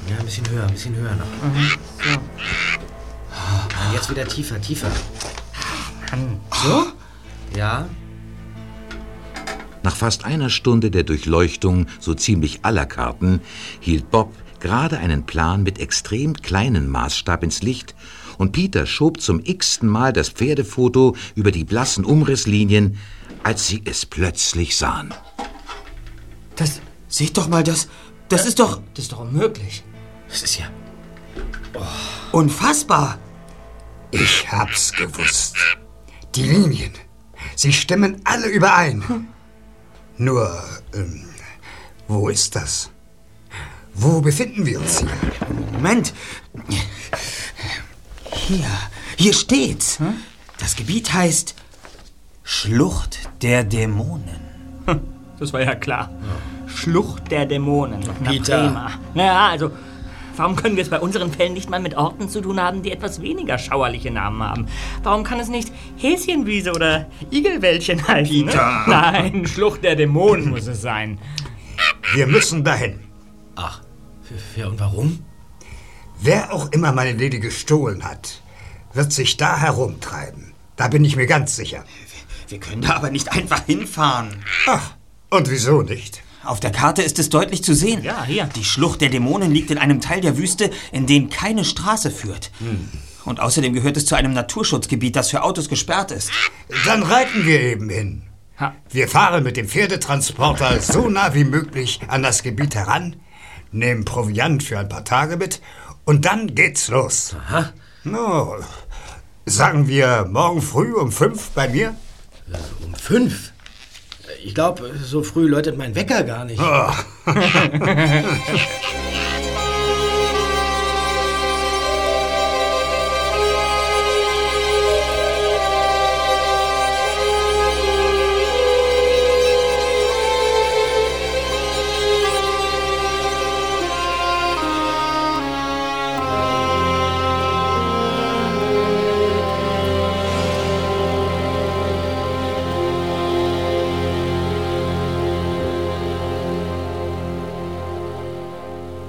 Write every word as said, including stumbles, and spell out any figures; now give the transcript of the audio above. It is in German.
Ja, ein bisschen höher, ein bisschen höher noch. Mhm. So. Oh, jetzt wieder tiefer, tiefer. So? Ja. Nach fast einer Stunde der Durchleuchtung so ziemlich aller Karten hielt Bob gerade einen Plan mit extrem kleinem Maßstab ins Licht und Peter schob zum x-ten Mal das Pferdefoto über die blassen Umrisslinien, als sie es plötzlich sahen. Das, seht doch mal, das, das ist doch, das ist doch unmöglich. Das ist ja... Oh. Unfassbar. Ich hab's gewusst. Die Linien, sie stimmen alle überein. Hm. Nur, ähm, wo ist das? Wo befinden wir uns hier? Moment. Hier, hier steht's. Hm? Das Gebiet heißt Schlucht der Dämonen. Das war ja klar. Ja. Schlucht der Dämonen. Na, Peter. Prima. Naja, also, warum können wir es bei unseren Fällen nicht mal mit Orten zu tun haben, die etwas weniger schauerliche Namen haben? Warum kann es nicht Häschenwiese oder Igelwäldchen heißen? Peter. Ne? Nein, Schlucht der Dämonen muss es sein. Wir müssen dahin. Ach, ja, und warum? Wer auch immer meine Lady gestohlen hat, wird sich da herumtreiben. Da bin ich mir ganz sicher. Wir können da aber nicht einfach hinfahren. Ach, und wieso nicht? Auf der Karte ist es deutlich zu sehen. Ja, hier. Die Schlucht der Dämonen liegt in einem Teil der Wüste, in den keine Straße führt. Hm. Und außerdem gehört es zu einem Naturschutzgebiet, das für Autos gesperrt ist. Dann reiten wir eben hin. Ha. Wir fahren mit dem Pferdetransporter so nah wie möglich an das Gebiet heran, nehmen Proviant für ein paar Tage mit und dann geht's los. Aha. No, sagen wir morgen früh um fünf bei mir? Äh, um fünf? Ich glaube, so früh läutet mein Wecker gar nicht. Oh.